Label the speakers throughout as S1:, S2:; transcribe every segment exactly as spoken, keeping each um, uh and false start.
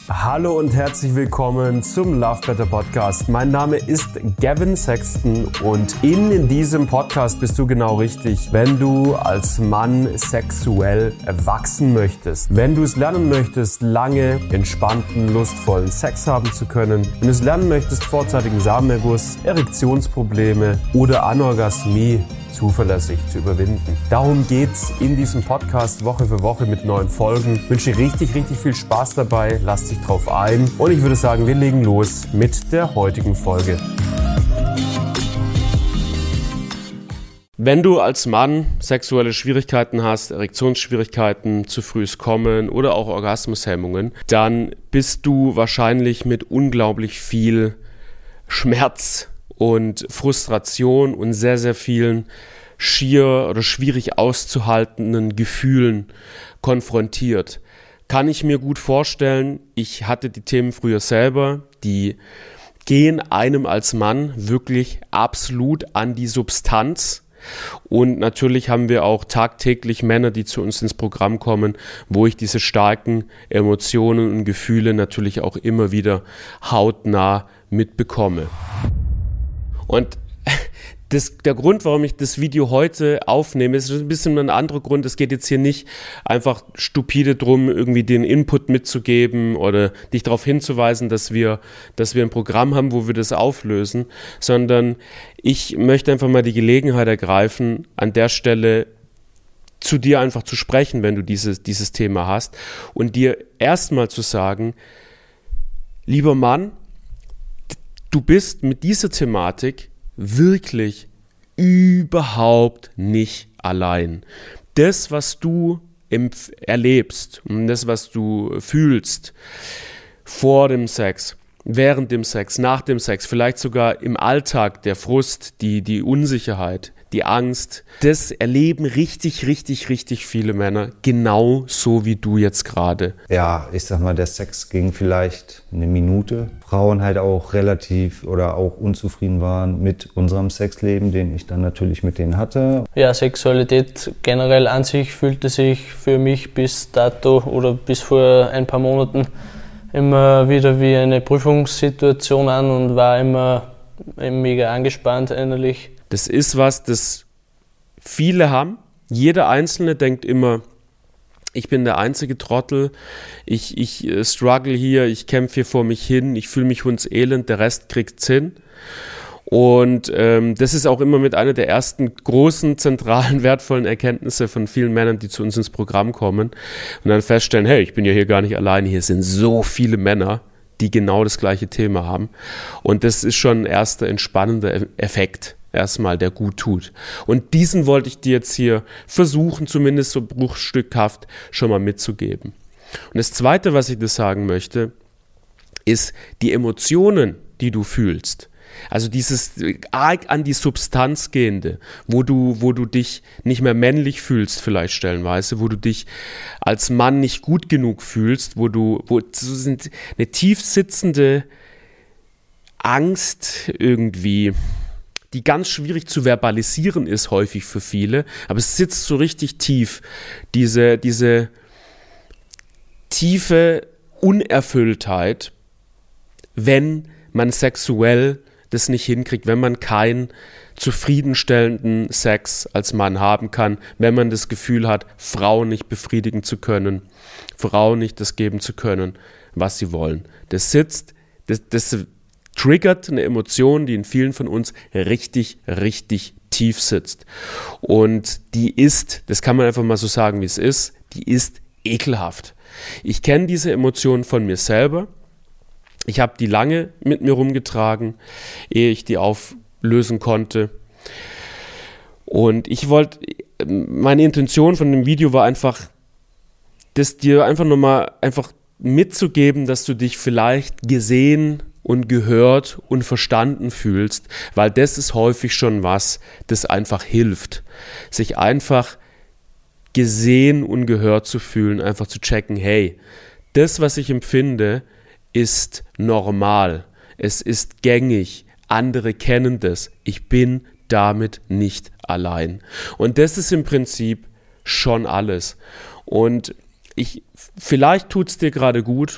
S1: Hallo und herzlich willkommen zum Love Better Podcast. Mein Name ist Gavin Sexton und in diesem Podcast bist du genau richtig, wenn du als Mann sexuell wachsen möchtest. Wenn du es lernen möchtest, lange, entspannten, lustvollen Sex haben zu können. Wenn du es lernen möchtest, vorzeitigen Samenerguss, Erektionsprobleme oder Anorgasmie zuverlässig zu überwinden. Darum geht's in diesem Podcast Woche für Woche mit neuen Folgen. Ich wünsche dir richtig, richtig viel Spaß dabei. Lass dich drauf ein. Und ich würde sagen, wir legen los mit der heutigen Folge. Wenn du als Mann sexuelle Schwierigkeiten hast, Erektionsschwierigkeiten, zu frühes Kommen oder auch Orgasmushemmungen, dann bist du wahrscheinlich mit unglaublich viel Schmerz und Frustration und sehr, sehr vielen schier oder schwierig auszuhaltenden Gefühlen konfrontiert. Kann ich mir gut vorstellen, ich hatte die Themen früher selber, die gehen einem als Mann wirklich absolut an die Substanz. Und natürlich haben wir auch tagtäglich Männer, die zu uns ins Programm kommen, wo ich diese starken Emotionen und Gefühle natürlich auch immer wieder hautnah mitbekomme. Und das, der Grund, warum ich das Video heute aufnehme, ist ein bisschen ein anderer Grund. Es geht jetzt hier nicht einfach stupide drum, irgendwie den Input mitzugeben oder dich darauf hinzuweisen, dass wir, dass wir ein Programm haben, wo wir das auflösen, sondern ich möchte einfach mal die Gelegenheit ergreifen, an der Stelle zu dir einfach zu sprechen, wenn du dieses, dieses Thema hast und dir erstmal zu sagen, lieber Mann, du bist mit dieser Thematik wirklich überhaupt nicht allein. Das, was du empf- erlebst und das, was du fühlst vor dem Sex, während dem Sex, nach dem Sex, vielleicht sogar im Alltag, der Frust, die, die Unsicherheit, die Angst, das erleben richtig, richtig, richtig viele Männer, genau so wie du jetzt gerade.
S2: Ja, ich sag mal, der Sex ging vielleicht eine Minute. Frauen halt auch relativ oder auch unzufrieden waren mit unserem Sexleben, den ich dann natürlich mit denen hatte.
S3: Ja, Sexualität generell an sich fühlte sich für mich bis dato oder bis vor ein paar Monaten immer wieder wie eine Prüfungssituation an und war immer mega angespannt innerlich.
S1: Das ist was, das viele haben. Jeder Einzelne denkt immer, ich bin der einzige Trottel, ich, ich äh, struggle hier, ich kämpfe hier vor mich hin, ich fühle mich hundselend, der Rest kriegt's hin. Und ähm, das ist auch immer mit einer der ersten großen, zentralen, wertvollen Erkenntnisse von vielen Männern, die zu uns ins Programm kommen und dann feststellen, hey, ich bin ja hier gar nicht alleine, hier sind so viele Männer, die genau das gleiche Thema haben. Und das ist schon ein erster entspannender Effekt. Erstmal, der gut tut. Und diesen wollte ich dir jetzt hier versuchen, zumindest so bruchstückhaft schon mal mitzugeben. Und das Zweite, was ich dir sagen möchte, ist die Emotionen, die du fühlst. Also dieses arg an die Substanz gehende, wo du, wo du dich nicht mehr männlich fühlst vielleicht stellenweise, wo du dich als Mann nicht gut genug fühlst, wo du, wo so sind eine tief sitzende Angst irgendwie, die ganz schwierig zu verbalisieren ist häufig für viele, aber es sitzt so richtig tief, diese, diese tiefe Unerfülltheit, wenn man sexuell das nicht hinkriegt, wenn man keinen zufriedenstellenden Sex als Mann haben kann, wenn man das Gefühl hat, Frauen nicht befriedigen zu können, Frauen nicht das geben zu können, was sie wollen. Das sitzt, das, das triggert eine Emotion, die in vielen von uns richtig, richtig tief sitzt. Und die ist, das kann man einfach mal so sagen, wie es ist, die ist ekelhaft. Ich kenne diese Emotion von mir selber. Ich habe die lange mit mir rumgetragen, ehe ich die auflösen konnte. Und ich wollte, meine Intention von dem Video war einfach, das dir einfach nochmal einfach mitzugeben, dass du dich vielleicht gesehen und gehört und verstanden fühlst, weil das ist häufig schon was, das einfach hilft, sich einfach gesehen und gehört zu fühlen, einfach zu checken, hey, das, was ich empfinde, ist normal, es ist gängig, andere kennen das, ich bin damit nicht allein. Und das ist im Prinzip schon alles. Und ich, vielleicht tut es dir gerade gut,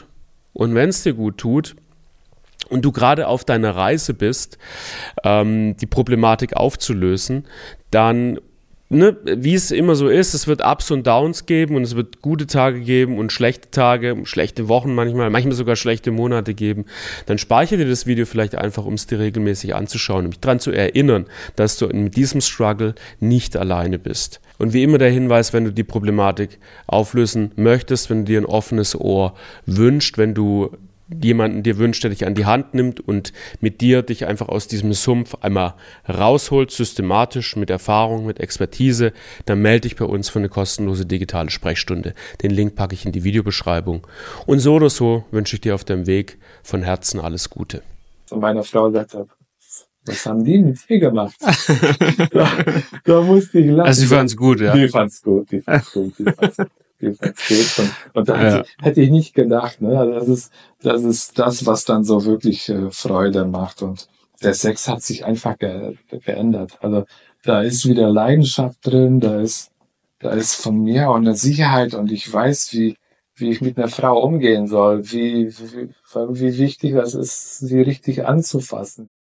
S1: und wenn es dir gut tut und du gerade auf deiner Reise bist, ähm, die Problematik aufzulösen, dann, ne, wie es immer so ist, es wird Ups und Downs geben und es wird gute Tage geben und schlechte Tage, schlechte Wochen manchmal, manchmal sogar schlechte Monate geben. Dann speichere dir das Video vielleicht einfach, um es dir regelmäßig anzuschauen und mich daran zu erinnern, dass du mit diesem Struggle nicht alleine bist. Und wie immer der Hinweis, wenn du die Problematik auflösen möchtest, wenn du dir ein offenes Ohr wünschst, wenn du jemanden dir wünscht, der dich an die Hand nimmt und mit dir dich einfach aus diesem Sumpf einmal rausholt, systematisch, mit Erfahrung, mit Expertise, dann melde dich bei uns für eine kostenlose digitale Sprechstunde. Den Link packe ich in die Videobeschreibung. Und so oder so wünsche ich dir auf deinem Weg von Herzen alles Gute.
S4: Von meiner Frau gesagt habe, was haben die mit dir gemacht? da, da musste ich lachen.
S1: Also sie fand es gut, ja?
S4: Die fand's gut, die fand's gut, die fand's gut. Und, und da
S1: ja.
S4: hätte, hätte ich nicht gedacht, ne? Das ist, das ist das, was dann so wirklich äh, Freude macht. Und der Sex hat sich einfach ge geändert. Also da ist wieder Leidenschaft drin, da ist, da ist von mir auch eine Sicherheit und ich weiß, wie, wie ich mit einer Frau umgehen soll, wie, wie, wie wichtig das ist, sie richtig anzufassen.